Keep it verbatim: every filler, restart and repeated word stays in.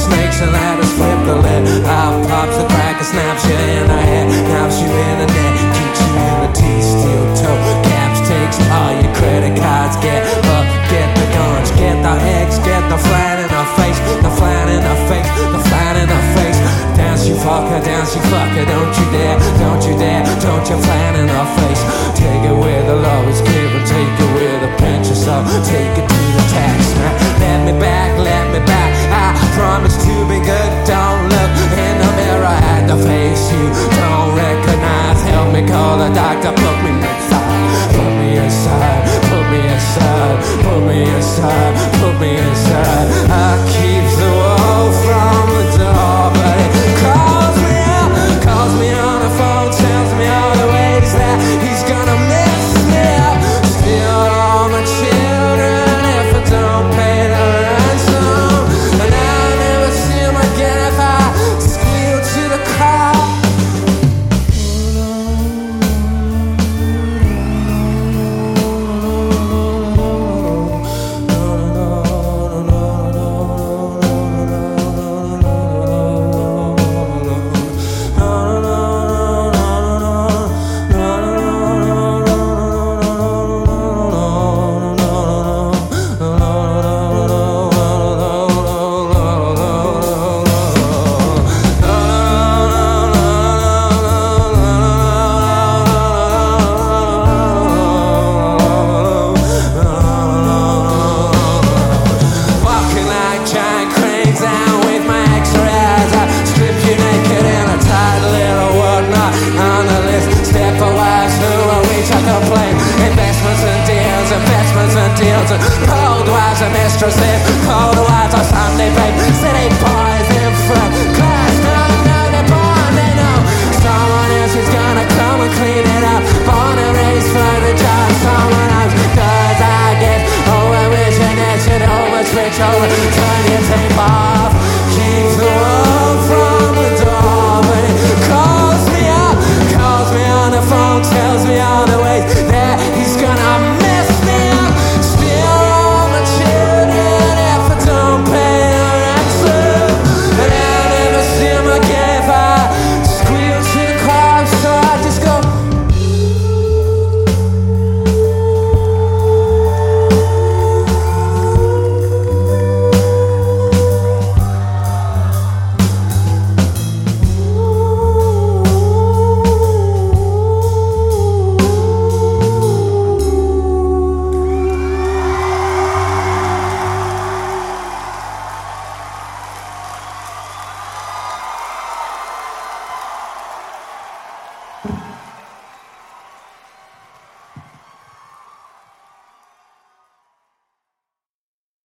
snakes and ladders, flip the lid. I'll pops the cracker, snaps you in the head, knocks you in the neck, kicks you in the teeth, steel toe caps, takes all your credit cards. Get up, get the guns, get the eggs, get the flat in the face, the flat in the face, the flat in the face. Dance you fucker, dance you fucker, don't you dare, don't you dare, don't you flat in the face. Take it where the love is given, take it where the pinch is up, take it to the tax man. Let me back, let me back, I promise to be good. Don't look in the mirror at the face you don't recognize. Help me call the doctor, put me inside, put me inside, put me inside, put me inside, put me inside. I keep the wall from the door, but it calls me out, calls me on the phone, tells me all the ways that he's gonna miss me up. Steal all my children if I don't pay the ransom, and I'll never see him again if I squeal to the crowd. Investments and deals, investments and deals. Cold was a mistress, cold